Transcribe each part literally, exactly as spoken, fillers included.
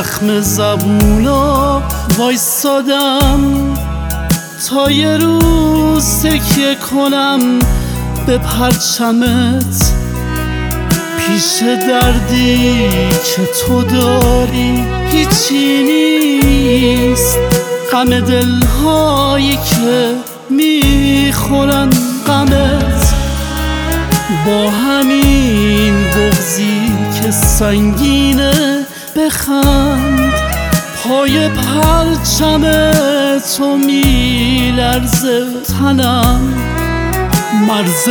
زخم زبونا وایسادم تا یه روز تکیه کنم به پرچمت. پیش دردی که تو داری هیچی نیست، غم دلهایی که میخورن غمت. با همین بغضی که سنگینه بخند، پای پرچم تو میلرزه تنم. مرز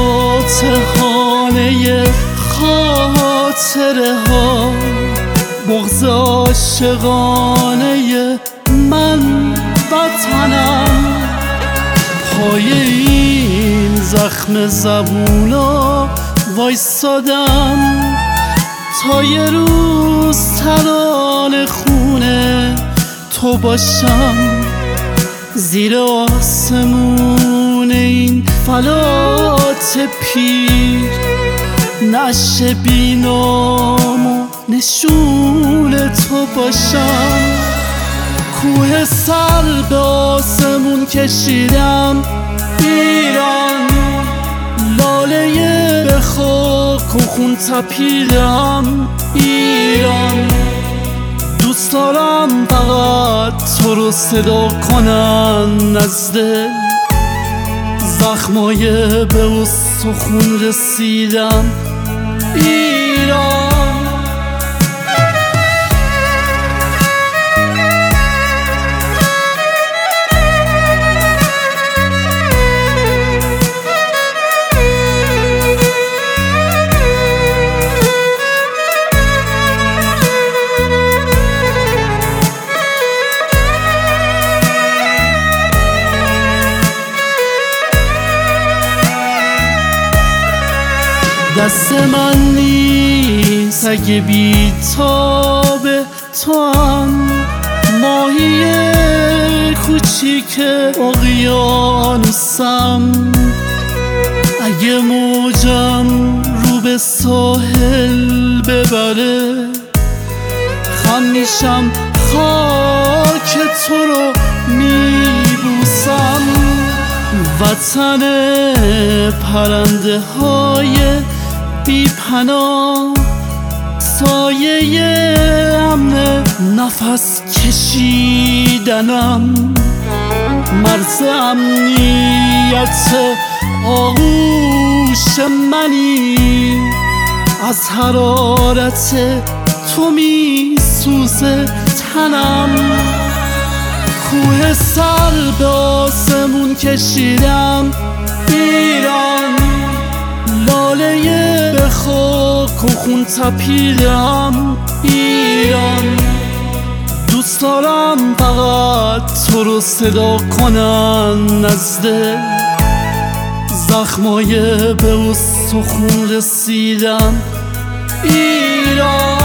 فاتحانه خاطره ها، بغض عاشقانه من وطنم. پای این زخم زبونا وایسادم تا یه روز ترانه خونه تو باشم. زیر آسمون این فلات پیر، نعش بینام و نشون تو باشم. کوه سر به آسمون کشیدم ایران، لاله به خاک و خون تپیدم ایران. دوست دارم فقط تو رو صدا کنن از دل، زخمای به استخون رسیدم ایران. دست من نیست اگه بی‌تاب تو هم، ماهی کوچیک اقیانوسم. اگه موجم رو به ساحل ببره، خم میشم خاک تو رو میبوسم. وطن پرنده های بی پناه، سایه امن نفس کشیدنم. مرز امنیت آغوش منی، از حرارت تو می سوزه تنم. کوه سر به آسمون کشیدم ایران، لاله به خاک و خون تپیدم ایران. دوست دارم فقط تو رو صدا کنن از دل، زخمای به استخون رسیدم ایران.